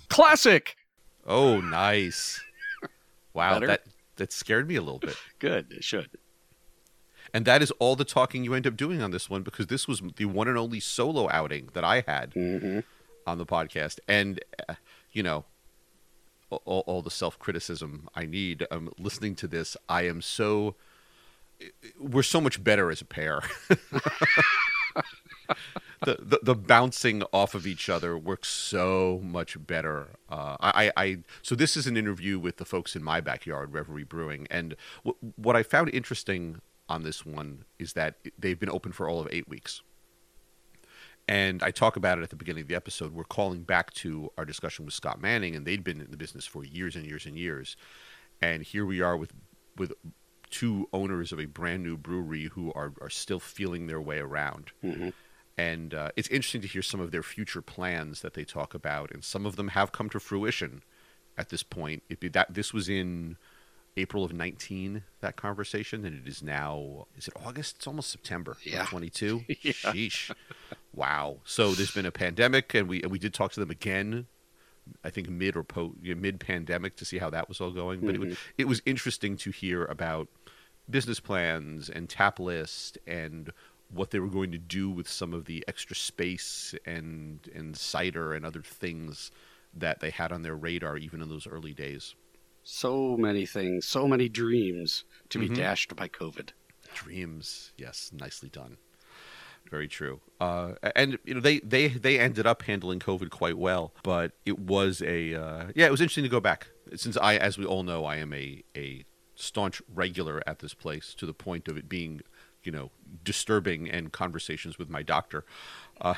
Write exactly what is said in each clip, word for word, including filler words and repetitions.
Classic. Oh, nice. Wow, Better? that that scared me a little bit. Good. It should. And that is all the talking you end up doing on this one, because this was the one and only solo outing that I had Mm-hmm. on the podcast. And, uh, you know, all, all the self-criticism I need. Um, listening to this, I am so... We're so much better as a pair. the, the the bouncing off of each other works so much better. Uh, I, I So this is an interview with the folks in my backyard, Reverie Brewing. And w- what I found interesting on this one is that they've been open for all of eight weeks. And I talk about it at the beginning of the episode. We're calling back to our discussion with Scott Manning, and they'd been in the business for years and years and years. And here we are with with two owners of a brand new brewery who are, are still feeling their way around. Mm-hmm. And uh, it's interesting to hear some of their future plans that they talk about, and some of them have come to fruition at this point. It be that this was in April of nineteen, that conversation, and it is now, is it August? It's almost September. Yeah. twenty-two. Yeah. Sheesh. Wow. So there's been a pandemic, and we and we did talk to them again, I think mid or po mid pandemic, to see how that was all going. But Mm-hmm. it was it was interesting to hear about business plans and tap list and what they were going to do with some of the extra space and and cider and other things that they had on their radar even in those early days. So many things, so many dreams to be Mhm. dashed by COVID. Dreams, yes, nicely done. Very true. Uh, and you know they, they they ended up handling COVID quite well, but it was a uh, yeah it was interesting to go back, since I, as we all know, I am a a staunch regular at this place, to the point of it being, you know, disturbing, and conversations with my doctor. Uh,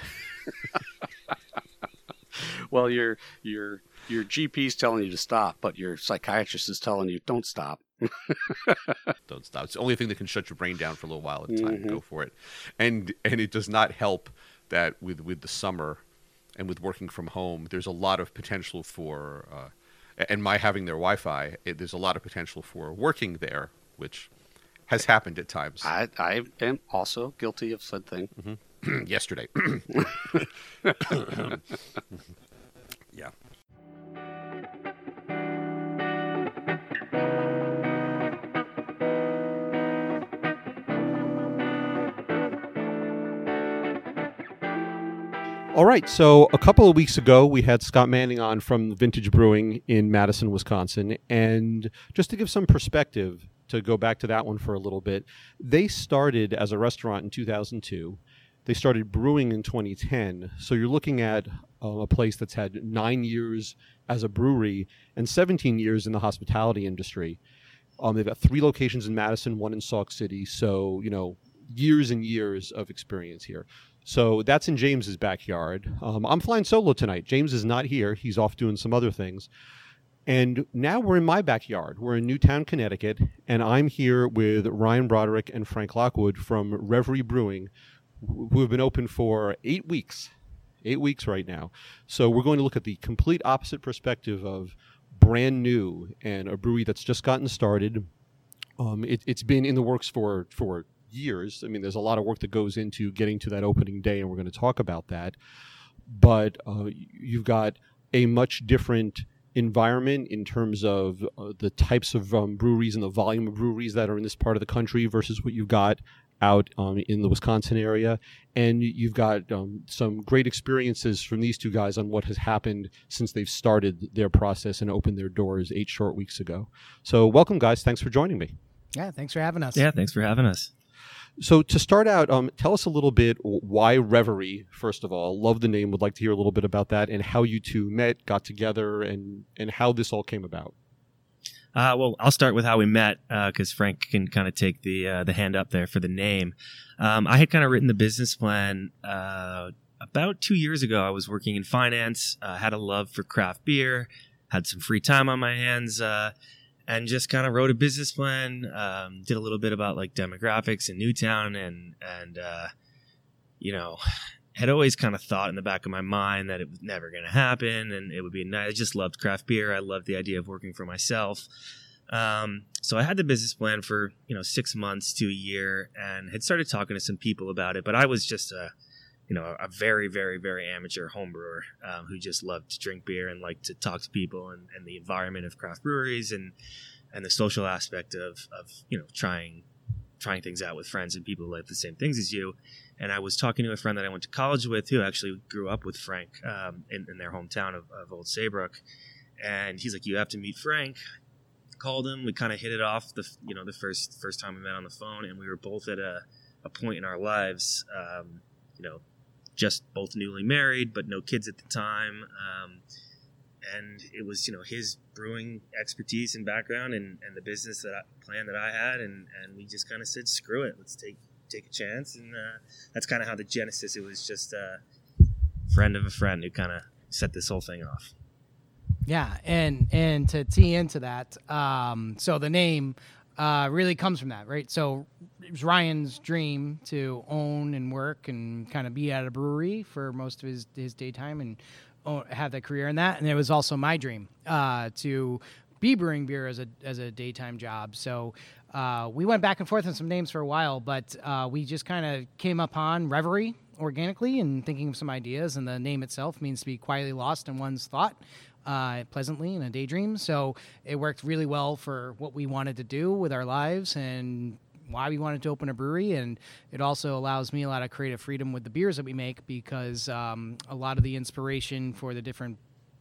Well, your your your G P's telling you to stop, but your psychiatrist is telling you don't stop. Don't stop. It's the only thing that can shut your brain down for a little while at a time. Mhm. Go for it. And and it does not help that with, with the summer and with working from home, there's a lot of potential for, uh, and my having their Wi-Fi, it, there's a lot of potential for working there, which has happened at times. I I am also guilty of said thing. Yesterday. Yeah. All right, so a couple of weeks ago, we had Scott Manning on from Vintage Brewing in Madison, Wisconsin. And just to give some perspective, to go back to that one for a little bit, they started as a restaurant in two thousand two. They started brewing in twenty ten. So you're looking at uh, a place that's had nine years as a brewery and seventeen years in the hospitality industry. Um, they've got three locations in Madison, one in Sauk City. So, you know, years and years of experience here. So that's in James's backyard. Um, I'm flying solo tonight. James is not here. He's off doing some other things. And now we're in my backyard. We're in Newtown, Connecticut, and I'm here with Ryan Broderick and Frank Lockwood from Reverie Brewing, who have been open for eight weeks. Eight weeks right now. So we're going to look at the complete opposite perspective of brand new and a brewery that's just gotten started. Um, it, it's been in the works for for years. I mean, there's a lot of work that goes into getting to that opening day, and we're going to talk about that. But uh, you've got a much different environment in terms of uh, the types of um, breweries and the volume of breweries that are in this part of the country versus what you've got out um, in the Wisconsin area. And you've got um, some great experiences from these two guys on what has happened since they've started their process and opened their doors eight short weeks ago. So welcome, guys. Thanks for joining me. Yeah, thanks for having us. Yeah, thanks for having us. So to start out, um, tell us a little bit why Reverie, first of all. Love the name. Would like to hear a little bit about that and how you two met, got together, and, and how this all came about. Uh, well, I'll start with how we met because uh, Frank can kind of take the uh, the hand up there for the name. Um, I had kind of written the business plan uh, about two years ago. I was working in finance, uh, had a love for craft beer, had some free time on my hands, uh, and just kind of wrote a business plan. Um, did a little bit about like demographics in Newtown, and and uh, you know, had always kind of thought in the back of my mind that it was never going to happen, and it would be nice. I just loved craft beer. I loved the idea of working for myself. Um, so I had the business plan for, you know, six months to a year and had started talking to some people about it, but I was just a, you know, a very, very, very amateur home brewer um, who just loved to drink beer and liked to talk to people and, and the environment of craft breweries and, and the social aspect of, of, you know, trying trying things out with friends and people who like the same things as you. And I was talking to a friend that I went to college with who actually grew up with Frank um, in, in their hometown of, of Old Saybrook. And he's like, you have to meet Frank. Called him. We kind of hit it off the, you know, the first first time we met on the phone. And we were both at a, a point in our lives, um, you know, just both newly married, but no kids at the time. Um, and it was, you know, his brewing expertise and background and, and the business that I, plan that I had. And, and we just kind of said, screw it. Let's take take a chance. And uh, that's kind of how the genesis, it was just a friend of a friend who kind of set this whole thing off. Yeah. And, and to tee into that, um, so the name uh, really comes from that, right? So it was Ryan's dream to own and work and kind of be at a brewery for most of his, his daytime and have that career in that. And it was also my dream uh, to be brewing beer as a as a daytime job. So uh, we went back and forth on some names for a while, but uh, we just kind of came upon Reverie organically and thinking of some ideas. And the name itself means to be quietly lost in one's thought, uh, pleasantly in a daydream. So it worked really well for what we wanted to do with our lives and why we wanted to open a brewery. And it also allows me a lot of creative freedom with the beers that we make because um, a lot of the inspiration for the different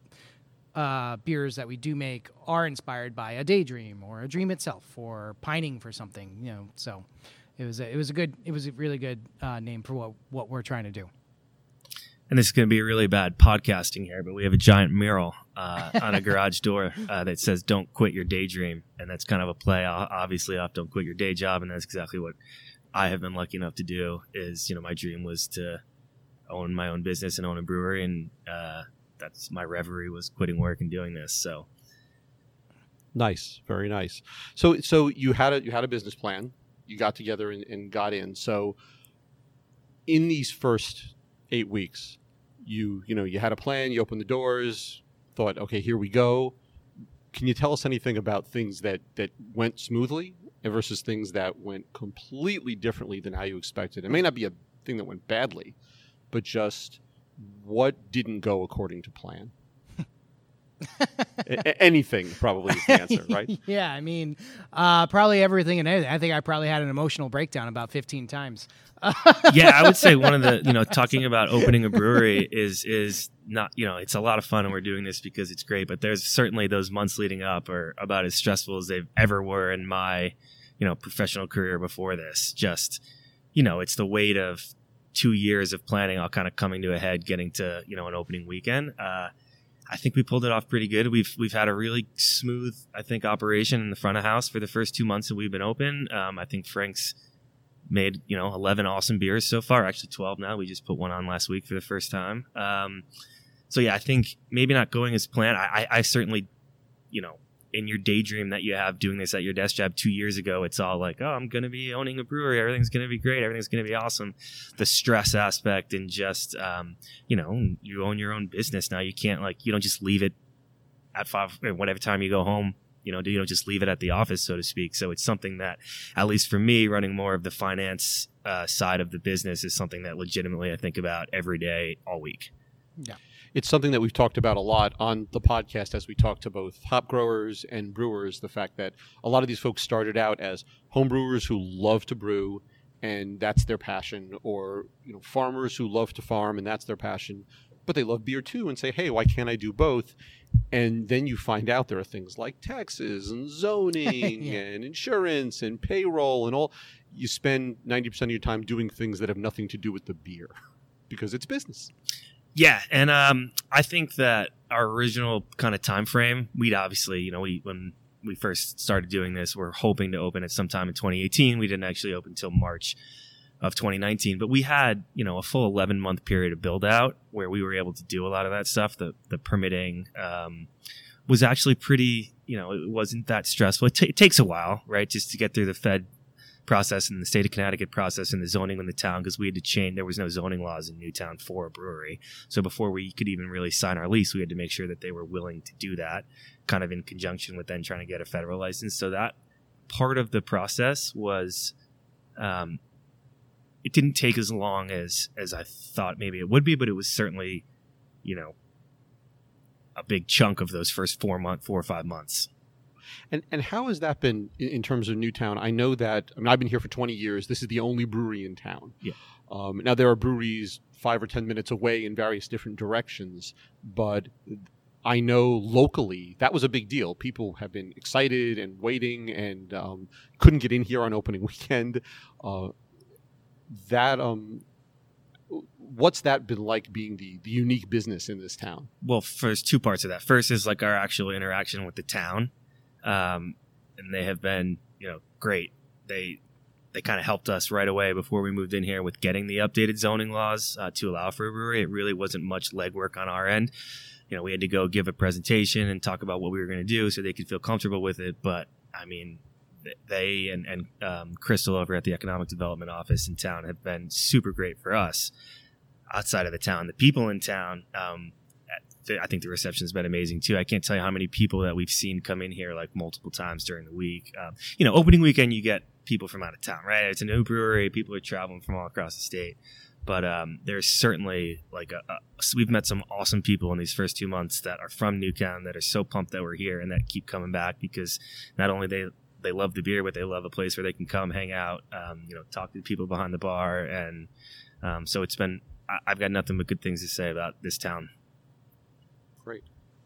uh, beers that we do make are inspired by a daydream or a dream itself or pining for something, you know. So it was a, it was a good, it was a really good uh, name for what, what we're trying to do. And this is going to be really bad podcasting here, but we have a giant mural uh, on a garage door uh, that says, don't quit your daydream. And that's kind of a play, obviously, off don't quit your day job. And that's exactly what I have been lucky enough to do is, you know, my dream was to own my own business and own a brewery. And uh, that's my reverie was quitting work and doing this. So nice. Very nice. So, so you had a, you had a business plan, you got together and, and got in. So in these first eight weeks, You you know you had a plan, you opened the doors, thought, okay, here we go. Can you tell us anything about things that, that went smoothly versus things that went completely differently than how you expected? It may not be a thing that went badly, but just what didn't go according to plan? a- anything probably is the answer, right? Yeah, I mean, uh, probably everything and anything. I think I probably had an emotional breakdown about fifteen times. Yeah, I would say one of the, you know, talking about opening a brewery is is not, you know, it's a lot of fun and we're doing this because it's great, but there's certainly those months leading up are about as stressful as they've ever were in my, you know, professional career before this. Just, you know, it's the weight of two years of planning all kind of coming to a head, getting to, you know, an opening weekend. Uh, I think we pulled it off pretty good. We've we've had a really smooth, I think, operation in the front of house for the first two months that we've been open. Um, I think Frank's made, you know, eleven awesome beers so far. Actually, twelve now. We just put one on last week for the first time. Um, so yeah, I think maybe not going as planned. I, I, I certainly, you know, in your daydream that you have doing this at your desk job two years ago, it's all like, oh, I'm going to be owning a brewery. Everything's going to be great. Everything's going to be awesome. The stress aspect and just, um, you know, you own your own business now. You can't like, you don't just leave it at five, whatever time you go home. You know, you don't just leave it at the office, so to speak. So it's something that, at least for me, running more of the finance uh, side of the business is something that legitimately I think about every day, all week. Yeah. It's something that we've talked about a lot on the podcast as we talk to both hop growers and brewers, the fact that a lot of these folks started out as home brewers who love to brew and that's their passion, or, you know, farmers who love to farm and that's their passion, but they love beer too and say, hey, why can't I do both? And then you find out there are things like taxes and zoning yeah. and insurance and payroll and all. You spend ninety percent of your time doing things that have nothing to do with the beer because it's business. Yeah, and um, I think that our original kind of time frame, we'd obviously, you know, we when we first started doing this, we're hoping to open it sometime in twenty eighteen. We didn't actually open until March of twenty nineteen, but we had, you know, a full eleven month period of build out where we were able to do a lot of that stuff. The the permitting um, was actually pretty, you know, it wasn't that stressful. It, t- it takes a while, right, just to get through the Fed process and the state of Connecticut process and the zoning in the town, because we had to change. There was no zoning laws in Newtown for a brewery. So before we could even really sign our lease, we had to make sure that they were willing to do that, kind of in conjunction with then trying to get a federal license. So that part of the process was, um, it didn't take as long as as I thought maybe it would be, but it was certainly, you know, a big chunk of those first four month, four or five months. And and how has that been in, in terms of Newtown? I know that I mean I've been here for twenty years. This is the only brewery in town. Yeah. Um, now there are breweries five or ten minutes away in various different directions, but I know locally that was a big deal. People have been excited and waiting, and um, couldn't get in here on opening weekend. Uh, that um, what's that been like being the, the unique business in this town? Well, there's two parts of that. First is like our actual interaction with the town, um, and they have been, you know, great. They they kind of helped us right away before we moved in here with getting the updated zoning laws uh, to allow for a brewery. It really wasn't much legwork on our end. You know, we had to go give a presentation and talk about what we were going to do so they could feel comfortable with it. But I mean, they and, and um, Crystal over at the Economic Development Office in town have been super great for us outside of the town. The people in town, um, I think the reception has been amazing too. I can't tell you how many people that we've seen come in here like multiple times during the week. Um, you know, opening weekend, you get people from out of town, right? It's a new brewery. People are traveling from all across the state. But um, there's certainly like a, a we've met some awesome people in these first two months that are from Newtown that are so pumped that we're here and that keep coming back because not only they they love the beer, but they love a place where they can come hang out, um, you know, talk to the people behind the bar. And um, so it's been, I, I've got nothing but good things to say about this town. Great.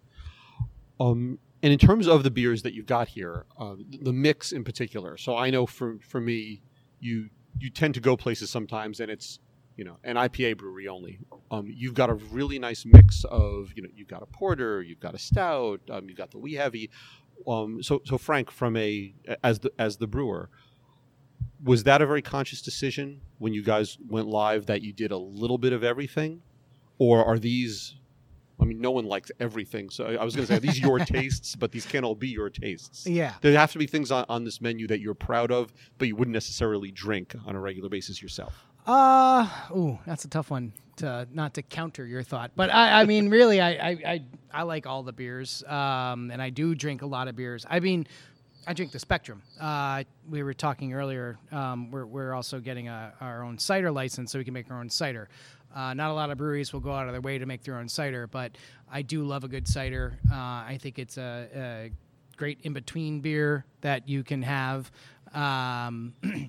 Um, and in terms of the beers that you've got here, uh, the mix in particular. So I know for, for me, you, you tend to go places sometimes and it's, you know, an I P A brewery only. Um, you've got a really nice mix of, you know, you've got a porter, you've got a stout, um, you've got the wee heavy. Um, so, so Frank, from a as the as the brewer, was that a very conscious decision when you guys went live that you did a little bit of everything, or are these? I mean, no one likes everything. So I was going to say, are these your tastes, but these can't all be your tastes. Yeah. There have to be things on, on this menu that you're proud of, but you wouldn't necessarily drink on a regular basis yourself. Uh, ooh, that's a tough one to not to counter your thought, but I, I mean, really, I, I, I, I like all the beers, um, and I do drink a lot of beers. I mean, I drink the spectrum. Uh, we were talking earlier. Um, we're we're also getting a, our own cider license, so we can make our own cider. Uh, not a lot of breweries will go out of their way to make their own cider, but I do love a good cider. Uh, I think it's a, a great in-between beer that you can have. Um,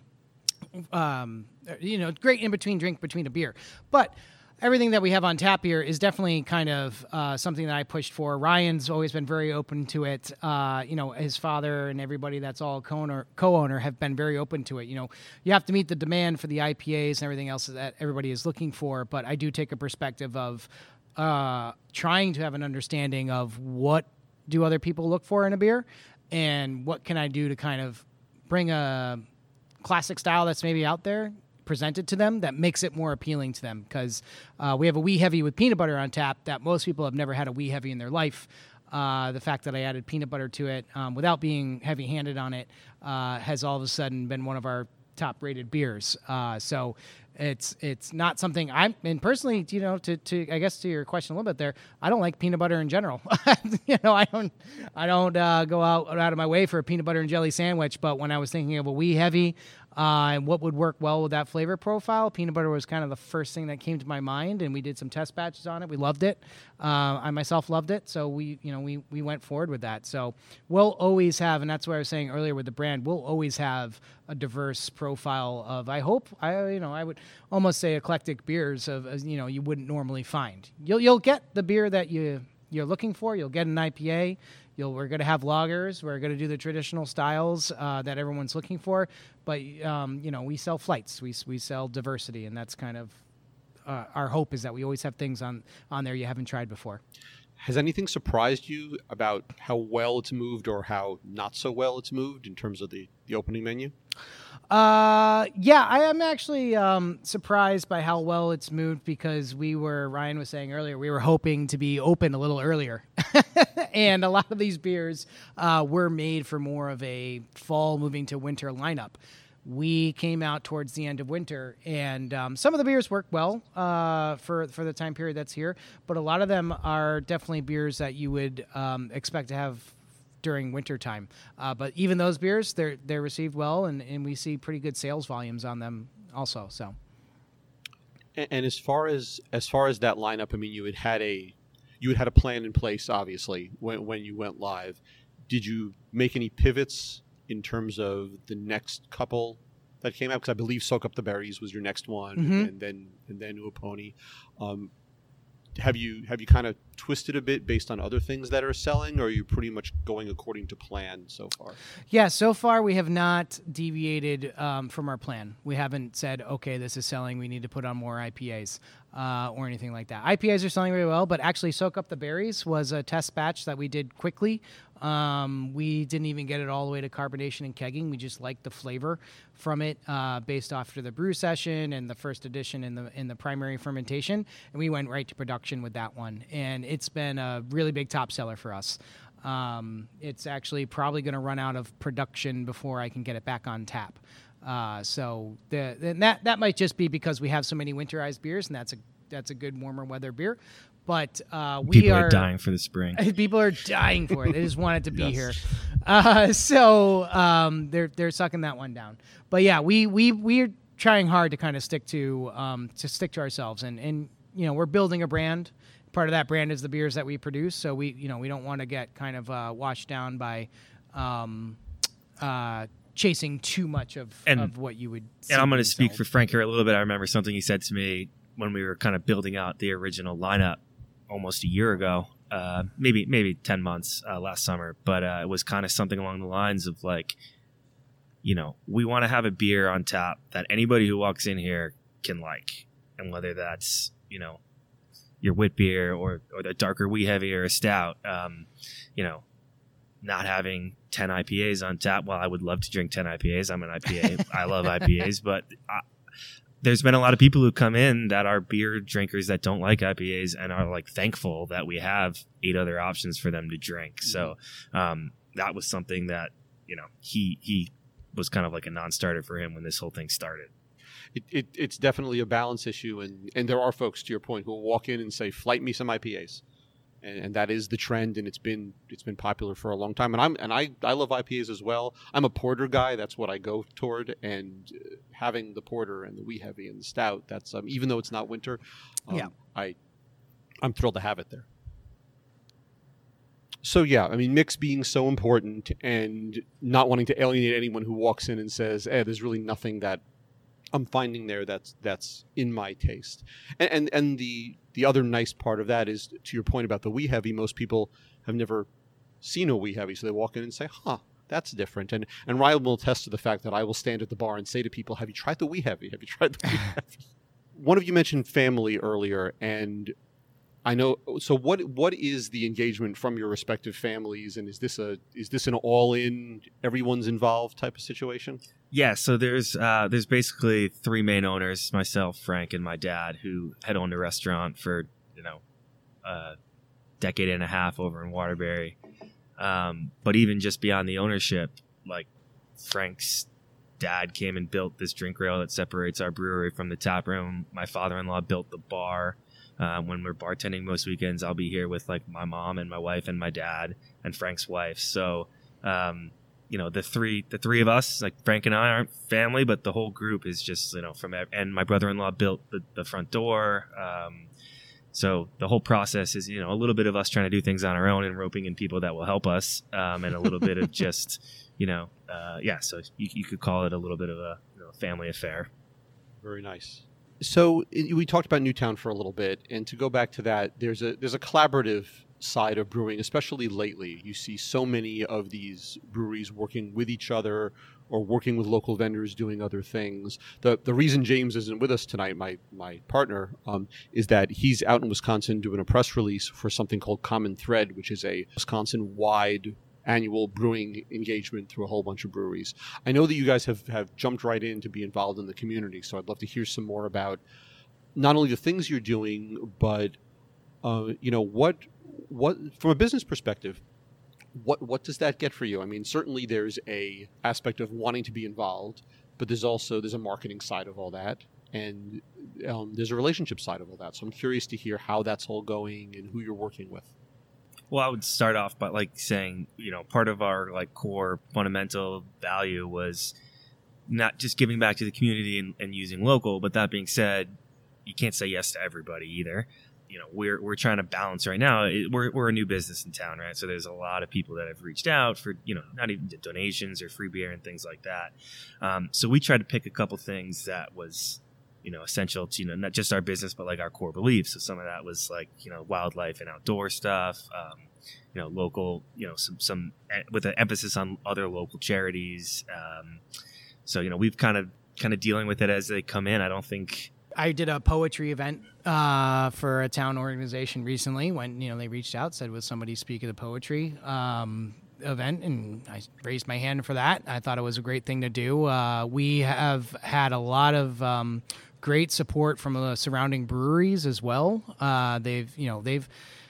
um, you know, great in-between drink between a beer. But everything that we have on tap here is definitely kind of uh, something that I pushed for. Ryan's always been very open to it. Uh, you know, his father and everybody that's all co-owner, co-owner have been very open to it. You know, you have to meet the demand for the I P As and everything else that everybody is looking for. But I do take a perspective of uh, trying to have an understanding of what do other people look for in a beer and what can I do to kind of bring a classic style that's maybe out there, present it to them that makes it more appealing to them, because uh, we have a wee heavy with peanut butter on tap that most people have never had a wee heavy in their life. Uh, the fact that I added peanut butter to it um, without being heavy-handed on it uh, has all of a sudden been one of our top-rated beers. Uh, so it's it's not something I'm, and personally, you know, to, to I guess to your question a little bit there, I don't like peanut butter in general. you know, I don't I don't uh, go out out of my way for a peanut butter and jelly sandwich. But when I was thinking of a wee heavy uh, and what would work well with that flavor profile, peanut butter was kind of the first thing that came to my mind. And we did some test batches on it. We loved it. Uh, I myself loved it. So we you know we we went forward with that. So we'll always have, and that's what I was saying earlier with the brand, we'll always have a diverse profile of, I hope, I you know, I would almost say eclectic beers of, as you know, you wouldn't normally find. You'll you'll get the beer that you you're looking for. You'll get an I P A. You'll we're going to have lagers. We're going to do the traditional styles uh, that everyone's looking for. But um, you know, we sell flights. We we sell diversity, and that's kind of uh, our hope is that we always have things on on there you haven't tried before. Has anything surprised you about how well it's moved or how not so well it's moved in terms of the, the opening menu? Uh, yeah, I am actually um, surprised by how well it's moved, because we were, Ryan was saying earlier, we were hoping to be open a little earlier. And a lot of these beers uh, were made for more of a fall moving to winter lineup. We came out towards the end of winter, and um, some of the beers work well uh, for for the time period that's here, but a lot of them are definitely beers that you would um, expect to have during winter time. Uh, but even those beers, they're they're received well, and, and we see pretty good sales volumes on them also. So, And, and as far as as far as that lineup, I mean, you had had a you had had a plan in place, obviously, when when you went live. Did you make any pivots in terms of the next couple that came out? Because I believe Soak Up the Berries was your next one, Mm-hmm. and then and then Uaponi. Um, have you have you kind of twisted a bit based on other things that are selling, or are you pretty much going according to plan so far? Yeah, so far we have not deviated um, from our plan. We haven't said, okay, this is selling, we need to put on more I P As uh, or anything like that. I P As are selling really well, but actually Soak Up the Berries was a test batch that we did quickly. Um, we didn't even get it all the way to carbonation and kegging. We just liked the flavor from it uh, based off of the brew session and the first edition in the in the primary fermentation, and we went right to production with that one. And it's been a really big top seller for us. Um, it's actually probably going to run out of production before I can get it back on tap. Uh, so the, and that that might just be because we have so many winterized beers, and that's a that's a good warmer weather beer. But uh, we People are, are dying for the spring. People are dying for it. They just want it to be Yes. here. Uh, so um, they're they're sucking that one down. But yeah, we we we're trying hard to kind of stick to um, to stick to ourselves, and and you know we're building a brand. Part of that brand is the beers that we produce. So we you know we don't want to get kind of uh, washed down by um, uh, chasing too much of, And- of what you would. see And I'm going being to speak sold. for Frank here a little bit. I remember something he said to me when we were kind of building out the original lineup almost a year ago, uh, maybe maybe ten months uh, last summer. But uh, it was kind of something along the lines of like, you know, we want to have a beer on tap that anybody who walks in here can like. And whether that's, you know, your wit beer or, or the darker wee heavy or a stout, um, you know, not having ten I P As on tap. Well, I would love to drink ten I P As. I'm an I P A. I love I P As, but I, there's been a lot of people who come in that are beer drinkers that don't like I P As and are like thankful that we have eight other options for them to drink. So um, that was something that, you know, he he was kind of like a non-starter for him when this whole thing started. It, it, it's definitely a balance issue, and, and there are folks, to your point, who will walk in and say, "Flight me some I P As," and, and that is the trend, and it's been it's been popular for a long time. And I'm and I, I love I P As as well. I'm a porter guy; that's what I go toward. And uh, having the porter and the wee heavy and the stout, that's um, even though it's not winter, um, Yeah. I I'm thrilled to have it there. So yeah, I mean, mix being so important, and not wanting to alienate anyone who walks in and says, "Eh, there's really nothing that I'm finding there that's that's in my taste." And, and and the the other nice part of that is, to your point about the wee heavy, most people have never seen a wee heavy, so they walk in and say, "Huh, that's different." And and Ryan will attest to the fact that I will stand at the bar and say to people, "Have you tried the wee heavy? Have you tried the wee heavy?" One of you mentioned family earlier, and I know. So what what is the engagement from your respective families, and is this a is this an all in, everyone's involved type of situation? Yeah, so there's uh, there's basically three main owners: myself, Frank, and my dad, who had owned a restaurant for you know a decade and a half over in Waterbury. Um, but even just beyond the ownership, like Frank's dad came and built this drink rail that separates our brewery from the tap room. My father-in-law built the bar. Um, when we're bartending most weekends, I'll be here with like my mom and my wife and my dad and Frank's wife. So. Um, You know, the three the three of us, like Frank and I, aren't family, but the whole group is just, you know, from ev- and my brother-in-law built the, the front door. Um, so the whole process is, you know, a little bit of us trying to do things on our own and roping in people that will help us, um, and a little bit of just, you know, uh, yeah. So you, you could call it a little bit of a you know, family affair. Very nice. So i- we talked about Newtown for a little bit, and to go back to that, there's a there's a collaborative side of brewing, especially lately. You see so many of these breweries working with each other or working with local vendors doing other things. The the reason James isn't with us tonight, my my partner, um, is that he's out in Wisconsin doing a press release for something called Common Thread, which is a Wisconsin-wide annual brewing engagement through a whole bunch of breweries. I know that you guys have, have jumped right in to be involved in the community, so I'd love to hear some more about not only the things you're doing, but uh, you know, what what from a business perspective, what what does that get for you? I mean, certainly there's a aspect of wanting to be involved, but there's also there's a marketing side of all that, and um, there's a relationship side of all that. So I'm curious to hear how that's all going and who you're working with. Well, I would start off by like saying, you know, part of our like core fundamental value was not just giving back to the community and, and using local, but that being said, you can't say yes to everybody either. You know, we're we're trying to balance right now. It, we're we're a new business in town, right? So there's a lot of people that have reached out for, you know, not even donations or free beer and things like that. Um, so we tried to pick a couple things that was, you know, essential to, you know, not just our business, but like our core beliefs. So some of that was like, you know, wildlife and outdoor stuff, um, you know, local, you know, some, some with an emphasis on other local charities. Um, so, you know, we've kind of, kind of dealing with it as they come in. I don't think, I did a poetry event uh, for a town organization recently when, you know, they reached out, said, would somebody speak at the poetry um, event? And I raised my hand for that. I thought it was a great thing to do. Uh, we have had a lot of um, great support from the surrounding breweries as well. Uh, they've, you know, they've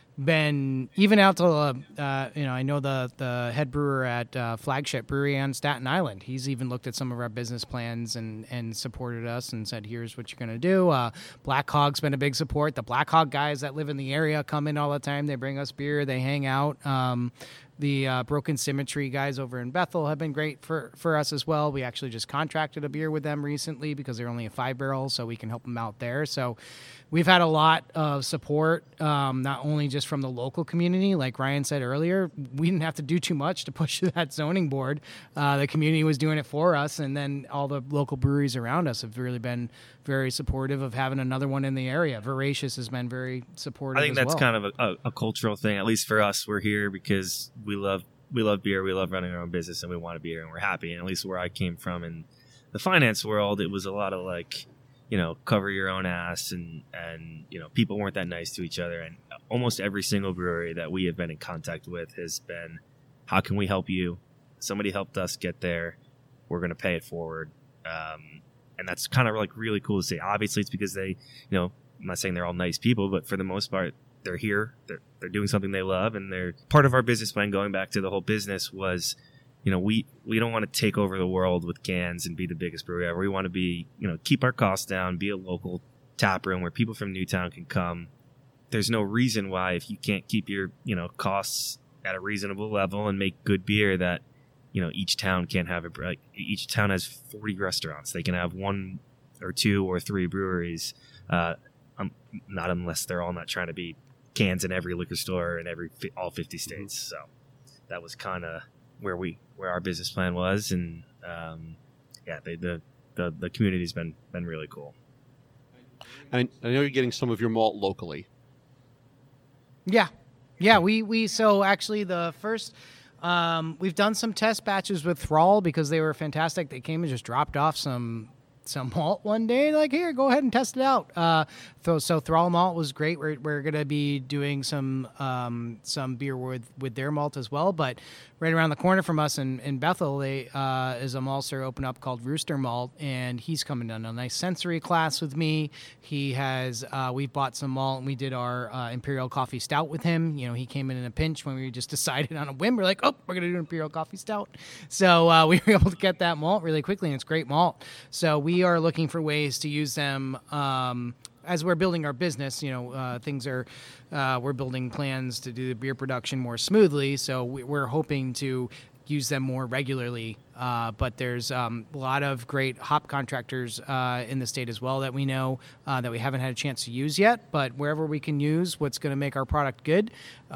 been even out to, uh, uh, you know, I know the, the head brewer at uh, Flagship Brewery on Staten Island. He's even looked at some of our business plans and, and supported us and said, here's what you're going to do. Uh, Black Hog's been a big support. The Black Hog guys that live in the area come in all the time. They bring us beer. They hang out. Um, The uh, Broken Symmetry guys over in Bethel have been great for, for us as well. We actually just contracted a beer with them recently because they're only a five barrel, so we can help them out there. So we've had a lot of support, um, not only just from the local community. Like Ryan said earlier, we didn't have to do too much to push that zoning board. Uh, the community was doing it for us, and then all the local breweries around us have really been very supportive of having another one in the area. Voracious has been very supportive. I think as that's well. kind of a, a, a cultural thing. At least for us, we're here because we love we love beer, we love running our own business, and we want to be here, and we're happy. And at least where I came from in the finance world, it was a lot of like, you know, cover your own ass, and and you know, people weren't that nice to each other. And almost every single brewery that we have been in contact with has been, how can we help you? Somebody helped us get there. We're going to pay it forward. Um, and that's kind of like really cool to see. Obviously, it's because they, you know, I'm not saying they're all nice people, but for the most part, they're here. They're they're doing something they love, and they're part of our business plan. Going back to the whole business was, you know, we we don't want to take over the world with cans and be the biggest brewery ever. We want to be, you know, keep our costs down, be a local tap room where people from Newtown can come. There's no reason why, if you can't keep your, you know, costs at a reasonable level and make good beer, that, you know, each town can't have it. Like, each town has forty restaurants. They can have one or two or three breweries, uh, um, not unless they're all not trying to be cans in every liquor store in every all fifty states. So that was kind of where we where our business plan was, and um, yeah, they, the the the community's been been really cool. And I know you're getting some of your malt locally. Yeah. Yeah, we, we so actually the first um, we've done some test batches with Thrall because they were fantastic. They came and just dropped off some some malt one day, like, here, go ahead and test it out. Uh, so, so Thrall malt was great. We're we're gonna be doing some um, some beer with, with their malt as well. But right around the corner from us in, in Bethel, they uh, is a maltster open up called Rooster Malt, and he's coming on a nice sensory class with me. He has uh, we bought some malt and we did our uh, Imperial Coffee Stout with him. You know, he came in in a pinch when we just decided on a whim. We're like, oh, we're gonna do an Imperial Coffee Stout. So uh, we were able to get that malt really quickly, and it's great malt. So we are looking for ways to use them. Um, as we're building our business, you know, uh, things are, uh, we're building plans to do the beer production more smoothly. So we, we're hoping to use them more regularly. Uh, but there's um, a lot of great hop contractors uh, in the state as well that we know uh, that we haven't had a chance to use yet. But wherever we can use what's going to make our product good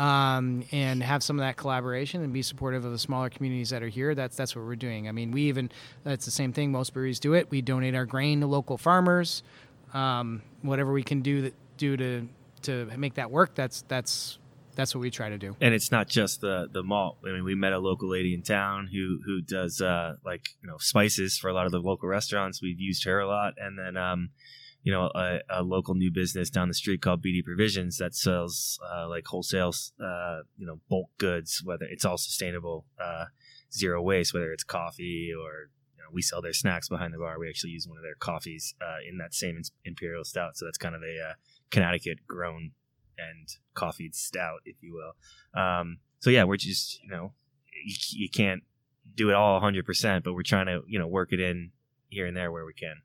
um, and have some of that collaboration and be supportive of the smaller communities that are here, that's that's what we're doing. I mean, we even, that's the same thing. Most breweries do it. We donate our grain to local farmers. Um, whatever we can do that, do to to make that work, that's that's that's what we try to do. And it's not just the the malt. I mean, we met a local lady in town who who does uh, like, you know, spices for a lot of the local restaurants. We've used her a lot, and then um, you know, a, a local new business down the street called B D Provisions that sells uh, like wholesale, uh, you know, bulk goods. Whether it's all sustainable, uh, zero waste, whether it's coffee or, we sell their snacks behind the bar. We actually use one of their coffees uh, in that same Imperial Stout. So that's kind of a uh, Connecticut grown and coffeed stout, if you will. Um, so yeah, we're just, you know, you, you can't do it all one hundred percent, but we're trying to, you know, work it in here and there where we can.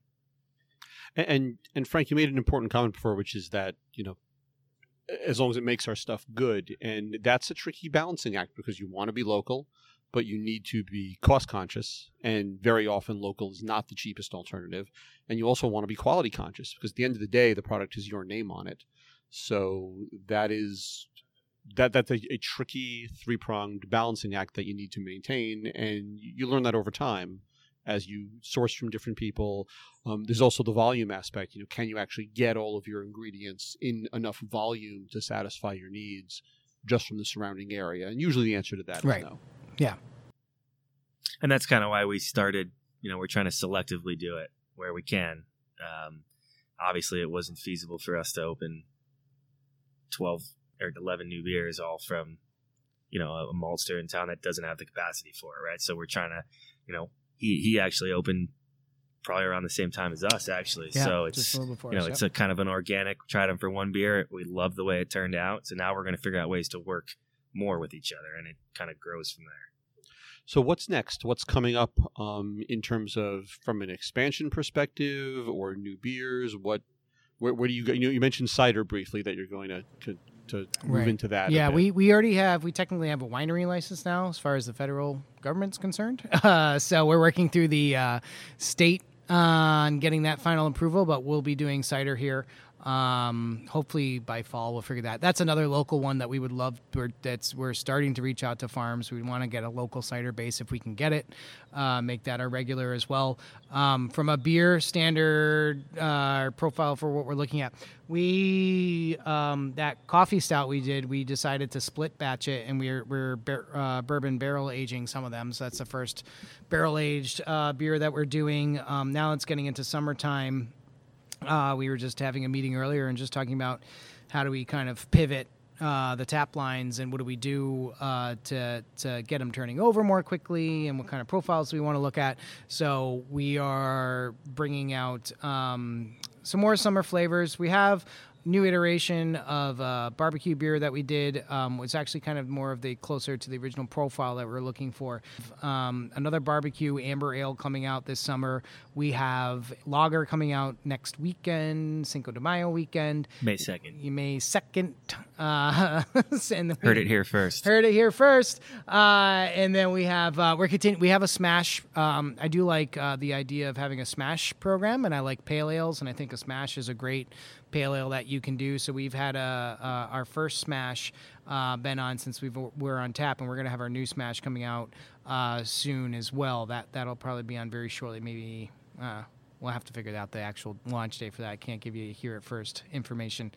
And, and, and Frank, you made an important comment before, which is that, you know, as long as it makes our stuff good. And that's a tricky balancing act because you want to be local, but you need to be cost conscious, and very often local is not the cheapest alternative. And you also want to be quality conscious, because at the end of the day, the product is your name on it. So that is that that's a, a tricky three-pronged balancing act that you need to maintain, and you learn that over time as you source from different people. Um, there's also the volume aspect. You know, can you actually get all of your ingredients in enough volume to satisfy your needs just from the surrounding area? And usually the answer to that Right. is no. Yeah. And that's kind of why we started, you know, we're trying to selectively do it where we can. Um, obviously, it wasn't feasible for us to open twelve or eleven new beers all from, you know, a maltster in town that doesn't have the capacity for it, right? So we're trying to, you know, he, he actually opened probably around the same time as us, actually. Yeah, so just it's, a little before you know, us, it's yep. a kind of an organic, we tried them for one beer. We love the way it turned out. So now we're going to figure out ways to work more with each other, and it kind of grows from there. So what's next? What's coming up um, in terms of from an expansion perspective or new beers? What, where, where do you go? You know, you mentioned cider briefly that you're going to to, to move Right. into that. a Yeah, bit. we, we already have, we technically have a winery license now as far as the federal government's concerned. Uh, so we're working through the uh, state on getting that final approval, but we'll be doing cider here. Um, hopefully by fall we'll figure that. That's another local one that we would love. We're, that's we're starting to reach out to farms. We want to get a local cider base if we can get it. Uh, make that our regular as well. Um, from a beer standard uh, profile for what we're looking at, we um, that coffee stout we did. We decided to split batch it, and we're we're bar- uh, bourbon barrel aging some of them. So that's the first barrel aged uh, beer that we're doing. Um, now it's getting into summertime. Uh, we were just having a meeting earlier and just talking about how do we kind of pivot uh, the tap lines and what do we do uh, to to get them turning over more quickly, and what kind of profiles we want to look at. So we are bringing out um, some more summer flavors. We have new iteration of uh, barbecue beer that we did. Um, was actually kind of more of the closer to the original profile that we're looking for. Um, another barbecue amber ale coming out this summer. We have lager coming out next weekend, Cinco de Mayo weekend. May second. You May second. Uh, and then we- Heard it here first. Heard it here first. Uh, and then we have uh, we're continu- we have a smash. Um, I do like uh, the idea of having a smash program, and I like pale ales, and I think a smash is a great pale ale that you can do. So we've had a, uh, our first smash uh, been on since we've, we're on tap, and we're going to have our new smash coming out uh, soon as well. That that'll probably be on very shortly. Maybe uh, we'll have to figure out the actual launch date for that. I can't give you here at first information.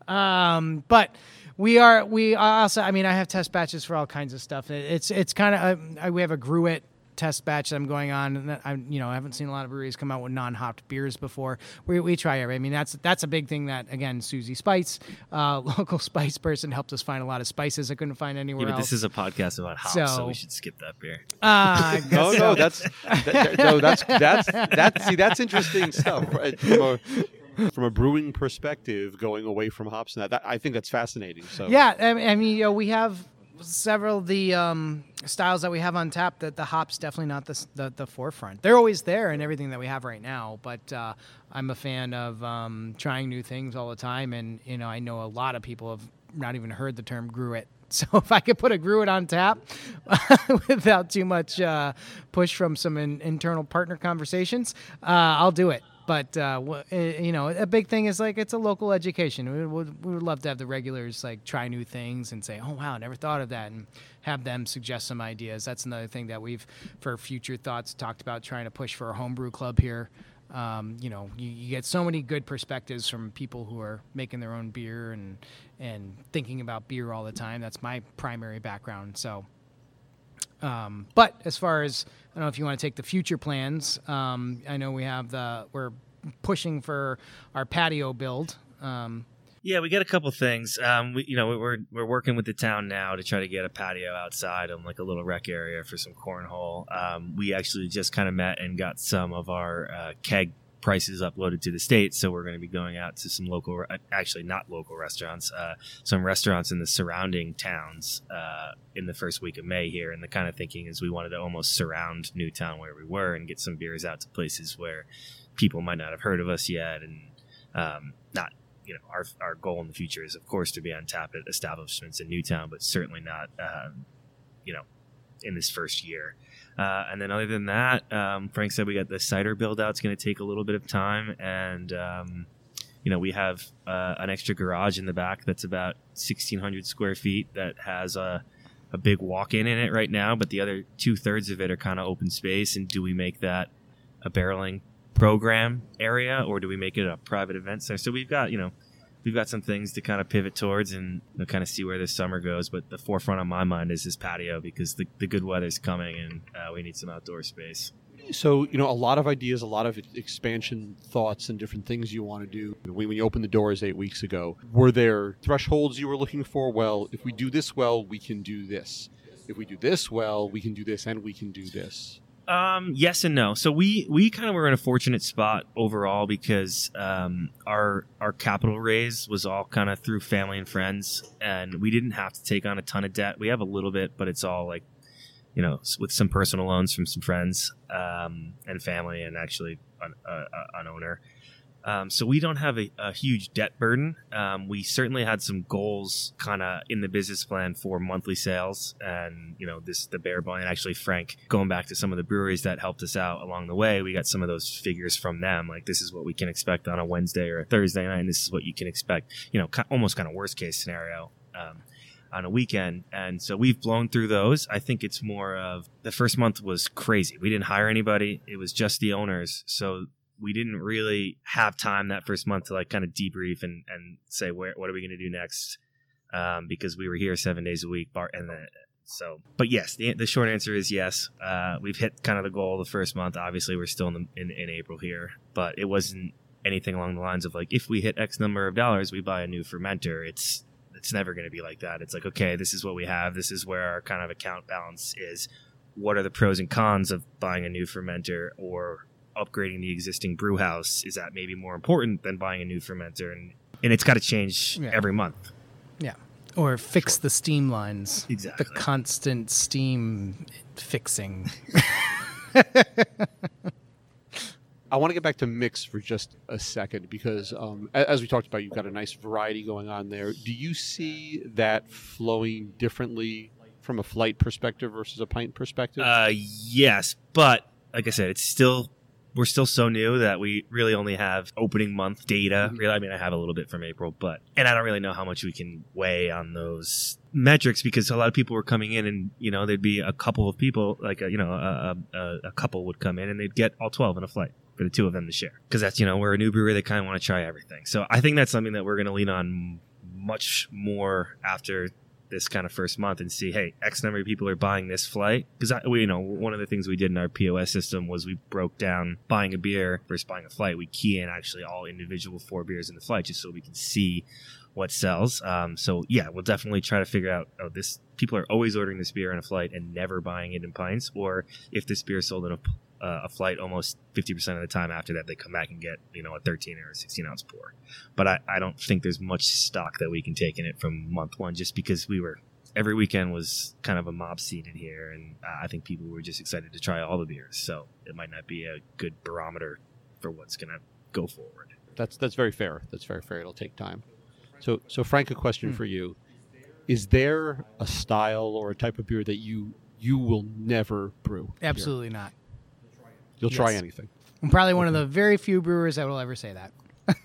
Um, but we are, we also, I mean, I have test batches for all kinds of stuff. It, it's, it's kind of, uh, we have a Gruit test batch that I'm going on, and I, you know, I haven't seen a lot of breweries come out with non-hopped beers before. We, we try it. I mean, that's, that's a big thing that, again, Susie Spice, uh, local spice person, helped us find a lot of spices I couldn't find anywhere Yeah, but else. this is a podcast about hops, so, So- we should skip that beer. Uh, I guess No, so. no, that's that, that- no, that's that's that's see, that's interesting stuff. Right? From a, from a brewing perspective, going away from hops, and that, that I think that's fascinating. So Yeah, I mean, I mean, you know, we have several of the um, styles that we have on tap that the hops definitely not the, the the forefront. They're always there in everything that we have right now, but uh, I'm a fan of um, trying new things all the time, and you know, I know a lot of people have not even heard the term Gruit. So if I could put a Gruit on tap without too much uh, push from some in, internal partner conversations, uh, I'll do it. But, uh, w- eh, you know, a big thing is, like, it's a local education. We would, we would love to have the regulars, like, try new things and say, oh, wow, never thought of that, and have them suggest some ideas. That's another thing that we've, for future thoughts, talked about trying to push for a homebrew club here. Um, you know, you, you get so many good perspectives from people who are making their own beer and and thinking about beer all the time. That's my primary background. So, um, but as far as, I don't know if you want to take the future plans, um, I know we have the, we're pushing for our patio build. Um, Yeah, we got a couple things. Um, we, you know, we're we're working with the town now to try to get a patio outside and like a little rec area for some cornhole. Um, we actually just kind of met and got some of our uh, keg prices uploaded to the state, so we're going to be going out to some local, actually not local restaurants, uh, some restaurants in the surrounding towns uh, in the first week of May here. And the kind of thinking is we wanted to almost surround Newtown where we were and get some beers out to places where people might not have heard of us yet, and um, not. You know, our our goal in the future is, of course, to be on tap at establishments in Newtown, but certainly not, um, you know, in this first year. Uh, and then other than that, um, Frank said we got the cider build out. It's going to take a little bit of time. And, um, you know, we have uh, an extra garage in the back that's about sixteen hundred square feet that has a, a big walk-in in it right now. But the other two-thirds of it are kind of open space. And do we make that a barreling program area, or do we make it a private event center? So we've got, you know, we've got some things to kind of pivot towards and you know, kind of see where this summer goes. But the forefront on my mind is this patio because the, the good weather's coming and uh, we need some outdoor space. So, you know, a lot of ideas, a lot of expansion thoughts and different things you want to do. When you opened the doors eight weeks ago, were there thresholds you were looking for? Well, if we do this well, we can do this. If we do this well, we can do this and we can do this. Um, yes and no. So we, we kind of were in a fortunate spot overall because um, our our capital raise was all kind of through family and friends, and we didn't have to take on a ton of debt. We have a little bit, but it's all like, you know, with some personal loans from some friends um, and family, and actually an, uh, an owner. Um, so we don't have a, a huge debt burden. Um, we certainly had some goals kind of in the business plan for monthly sales and, you know, this, the bare bone. And actually, Frank, going back to some of the breweries that helped us out along the way, we got some of those figures from them. Like, this is what we can expect on a Wednesday or a Thursday night. And this is what you can expect, you know, almost kind of worst case scenario um, on a weekend. And so we've blown through those. I think it's more of the first month was crazy. We didn't hire anybody. It was just the owners. So we didn't really have time that first month to like kind of debrief and, and say, where, what are we going to do next? Um, because we were here seven days a week. Bar, and the, so, but yes, the, the short answer is yes. Uh, we've hit kind of the goal the first month. Obviously, we're still in, the, in, in April here, but it wasn't anything along the lines of like, if we hit X number of dollars, we buy a new fermenter. It's, it's never going to be like that. It's like, okay, this is what we have. This is where our kind of account balance is. What are the pros and cons of buying a new fermenter or upgrading the existing brew house? Is that maybe more important than buying a new fermenter? And and it's got to change yeah. every month. Yeah. Or fix sure. the steam lines. Exactly. The constant steam fixing. I want to get back to mix for just a second because um, as we talked about, you've got a nice variety going on there. Do you see that flowing differently from a flight perspective versus a pint perspective? Uh, yes, but like I said, it's still... We're still so new that we really only have opening month data. Really, I mean, I have a little bit from April, but and I don't really know how much we can weigh on those metrics because a lot of people were coming in, and you know, there'd be a couple of people, like a, you know, a, a, a couple would come in, and they'd get all twelve in a flight for the two of them to share because that's you know we're a new brewery. They kind of want to try everything. So I think that's something that we're going to lean on much more after this kind of first month and see, hey, X number of people are buying this flight. Because, we, you know, one of the things we did in our P O S system was we broke down buying a beer versus buying a flight. We key in actually all individual four beers in the flight just so we can see what sells. Um, so, yeah, we'll definitely try to figure out, oh, this people are always ordering this beer in a flight and never buying it in pints. Or if this beer is sold in a Uh, a flight almost fifty percent of the time after that, they come back and get, you know, a thirteen or a sixteen ounce pour. But I, I don't think there's much stock that we can take in it from month one just because we were, every weekend was kind of a mob scene in here. And uh, I think people were just excited to try all the beers. So it might not be a good barometer for what's going to go forward. That's, that's very fair. That's very fair. It'll take time. So, so Frank, a question hmm. for you. Is there a style or a type of beer that you, you will never brew? Absolutely here? Not. You'll yes. try anything. I'm probably one okay. of the very few brewers that will ever say that.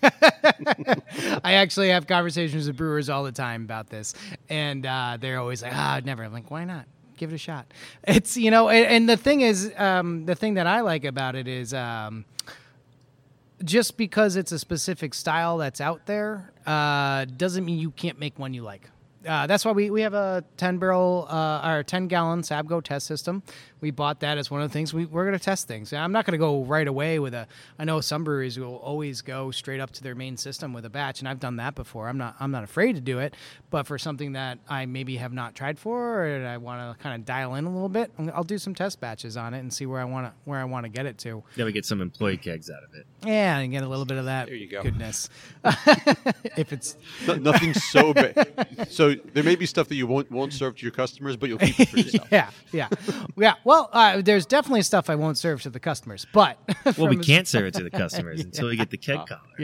I actually have conversations with brewers all the time about this, and uh, they're always like, "Ah, never." I'm like, "Why not? Give it a shot." It's you know, and, and the thing is, um, the thing that I like about it is, um, just because it's a specific style that's out there, uh, doesn't mean you can't make one you like. Uh, that's why we, we have a ten barrel uh, or ten gallon Sabgo test system. We bought that as one of the things we, we're going to test things. I'm not going to go right away with a. I know some breweries will always go straight up to their main system with a batch, and I've done that before. I'm not I'm not afraid to do it, but for something that I maybe have not tried for, or I want to kind of dial in a little bit, I'll do some test batches on it and see where I want to where I want to get it to. Yeah, we get some employee kegs out of it. Yeah, and get a little bit of that. There you go. Goodness. If it's no, nothing so bad. So there may be stuff that you won't won't serve to your customers, but you'll keep it for yourself. yeah, yeah, yeah. Well, uh, there's definitely stuff I won't serve to the customers, but well, we can't serve it to the customers yeah. until we get the keg collars. Yeah,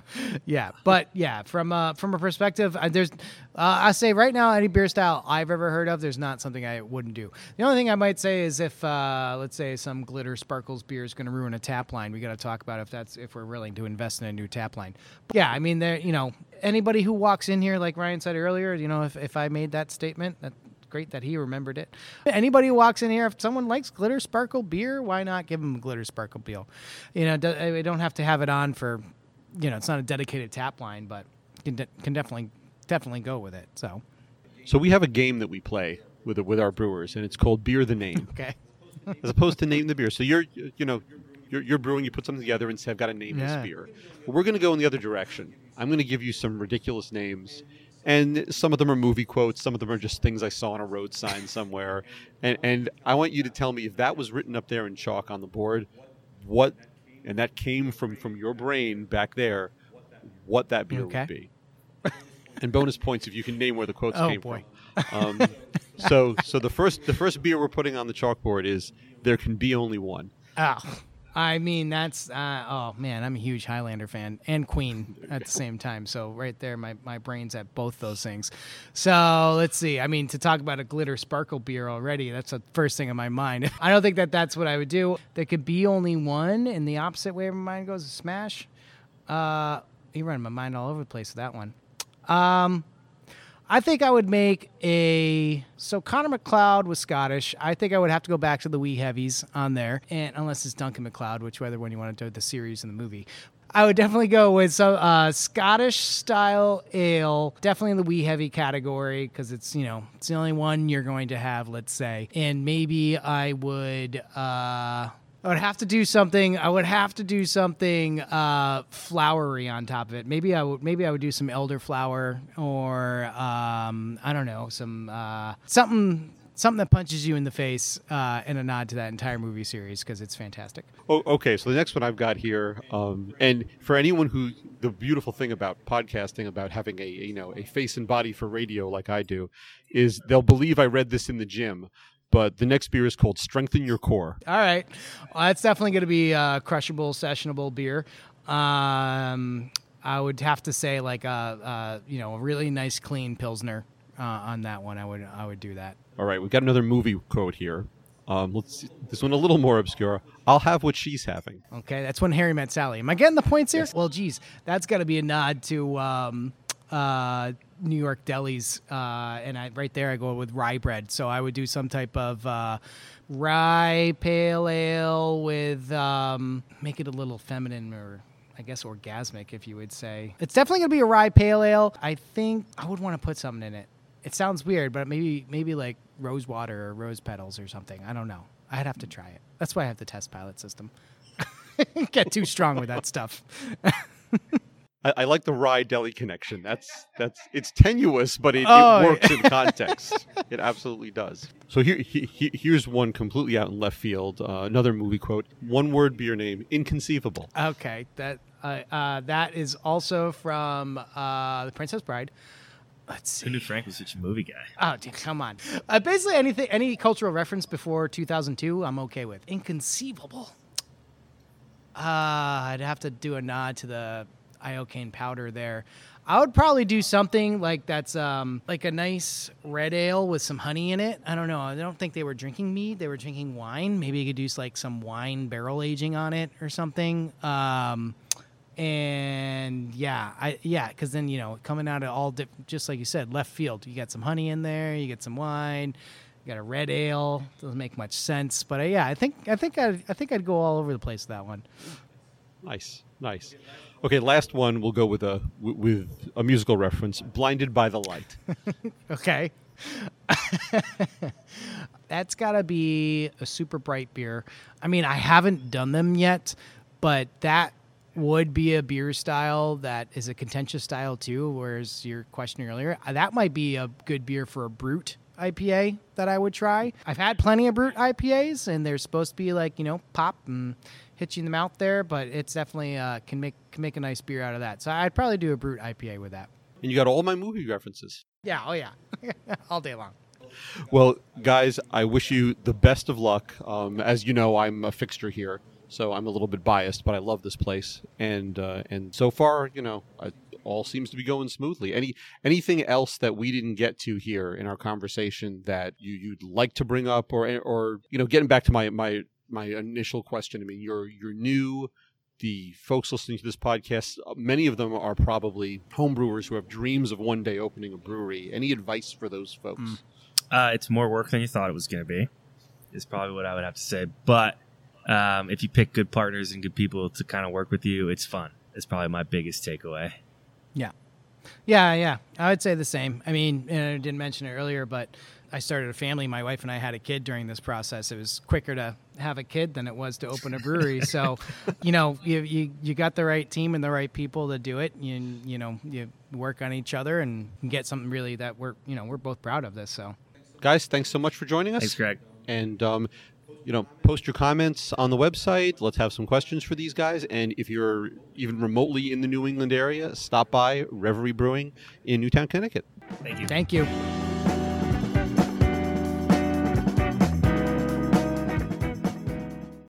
yeah, but yeah, from uh, from a perspective, uh, there's, uh, I say right now, any beer style I've ever heard of, there's not something I wouldn't do. The only thing I might say is if, uh, let's say, some Glitter Sparkles beer is going to ruin a tap line, we got to talk about if that's if we're willing to invest in a new tap line. But yeah, I mean, there, you know, anybody who walks in here, like Ryan said earlier, you know, if if I made that statement, that. Great that he remembered it. Anybody who walks in here, if someone likes Glitter Sparkle beer, why not give them a Glitter Sparkle beer? You know, we don't have to have it on for, you know, it's not a dedicated tap line, but can de- can definitely definitely go with it. So, So we have a game that we play with with our brewers, and it's called Beer the Name, okay. as opposed to Name the Beer. So you're, you know, you're, you're brewing, you put something together and say, I've got to name Yeah. this beer. Well, we're going to go in the other direction. I'm going to give you some ridiculous names. And some of them are movie quotes. Some of them are just things I saw on a road sign somewhere. And, and I want you to tell me if that was written up there in chalk on the board, what, and that came from, from your brain back there, what that beer Okay. would be. And bonus points if you can name where the quotes Oh, came boy. from. Um, so so the first the first beer we're putting on the chalkboard is There Can Be Only One. Oh, I mean, that's, uh, oh, man, I'm a huge Highlander fan and Queen at the same time. So right there, my, my brain's at both those things. So let's see. I mean, to talk about a Glitter Sparkle beer already, that's the first thing in my mind. I don't think that that's what I would do. There could be only one, and the opposite way of my mind goes is Smash. Uh, you're running my mind all over the place with that one. Um... I think I would make a... So Connor McLeod was Scottish. I think I would have to go back to the wee heavies on there, and unless it's Duncan McLeod, which whether one you want to do the series and the movie. I would definitely go with some uh, Scottish-style ale, definitely in the wee heavy category, because it's, you know, it's the only one you're going to have, let's say. And maybe I would... Uh, I would have to do something. I would have to do something uh, flowery on top of it. Maybe I would. Maybe I would do some elderflower, or um, I don't know, some uh, something something that punches you in the face, uh, and a nod to that entire movie series because it's fantastic. Oh, okay, so the next one I've got here, um, and for anyone who, the beautiful thing about podcasting, about having a you know a face and body for radio like I do, is they'll believe I read this in the gym. But the next beer is called Strengthen Your Core. All right, well, that's definitely going to be a crushable, sessionable beer. Um, I would have to say like a, a you know a really nice clean pilsner uh, on that one. I would I would do that. All right, we've got another movie quote here. Um, let's see, this one a little more obscure. I'll have what she's having. Okay, that's When Harry Met Sally. Am I getting the points here? Well, geez, that's got to be a nod to um, uh, New York delis, uh, and I, right there I go with rye bread. So I would do some type of uh, rye pale ale with um, make it a little feminine, or I guess orgasmic, if you would say. It's definitely gonna be a rye pale ale. I think I would want to put something in it. It sounds weird, but maybe maybe like rose water or rose petals or something. I don't know. I'd have to try it. That's why I have the test pilot system. Get too strong with that stuff. I, I like the rye deli connection. That's that's it's tenuous, but it, Oh, it works in context. It absolutely does. So here, he, he, here's one completely out in left field. Uh, another movie quote. One word beer name. Inconceivable. Okay, that uh, uh, that is also from uh, The Princess Bride. Let's see. Who knew Frank was such a movie guy? Oh, dude, come on. Uh, basically, anything, any cultural reference before two thousand two, I'm okay with. Inconceivable. Uh, I'd have to do a nod to the iocane powder there. I would probably do something like that's um, like a nice red ale with some honey in it. I don't know. I don't think they were drinking mead. They were drinking wine. Maybe you could do like some wine barrel aging on it or something. Um, and yeah, I yeah, because then you know coming out of all dip, just like you said, left field. You got some honey in there. You get some wine. You got a red ale. Doesn't make much sense, but uh, yeah, I think I think I I think I'd go all over the place with that one. Nice, nice. Okay, last one. We'll go with a with a musical reference. Blinded by the Light. Okay. That's got to be a super bright beer. I mean, I haven't done them yet, but that would be a beer style that is a contentious style too, whereas your question earlier, uh, that might be a good beer for a brute I P A that I would try. I've had plenty of brute I P As, and they're supposed to be like, you know, pop and hit you in the mouth there, but it's definitely uh, can make can make a nice beer out of that. So I'd probably do a brute I P A with that. And you got all my movie references. Yeah, oh yeah. All day long. Well, guys, I wish you the best of luck. Um, as you know, I'm a fixture here. So I'm a little bit biased, but I love this place. And uh, and so far, you know, I, all seems to be going smoothly. Any anything else that we didn't get to here in our conversation that you, you'd like to bring up, or or you know, getting back to my my my initial question. I mean, you're you're new. The folks listening to this podcast, many of them are probably homebrewers who have dreams of one day opening a brewery. Any advice for those folks? Mm. Uh, it's more work than you thought it was going to be, is probably what I would have to say. But um, if you pick good partners and good people to kind of work with you, it's fun. It's probably my biggest takeaway. Yeah. Yeah, yeah. I would say the same. I mean, and I didn't mention it earlier, but I started a family. My wife and I had a kid during this process. It was quicker to have a kid than it was to open a brewery. So, you know, you, you you got the right team and the right people to do it. You you know, you work on each other and get something really that we're, you know, we're both proud of this. So, guys, thanks so much for joining us. Thanks, Greg. And, um, you know, post your comments on the website. Let's have some questions for these guys. And if you're even remotely in the New England area, stop by Reverie Brewing in Newtown, Connecticut. Thank you. Thank you.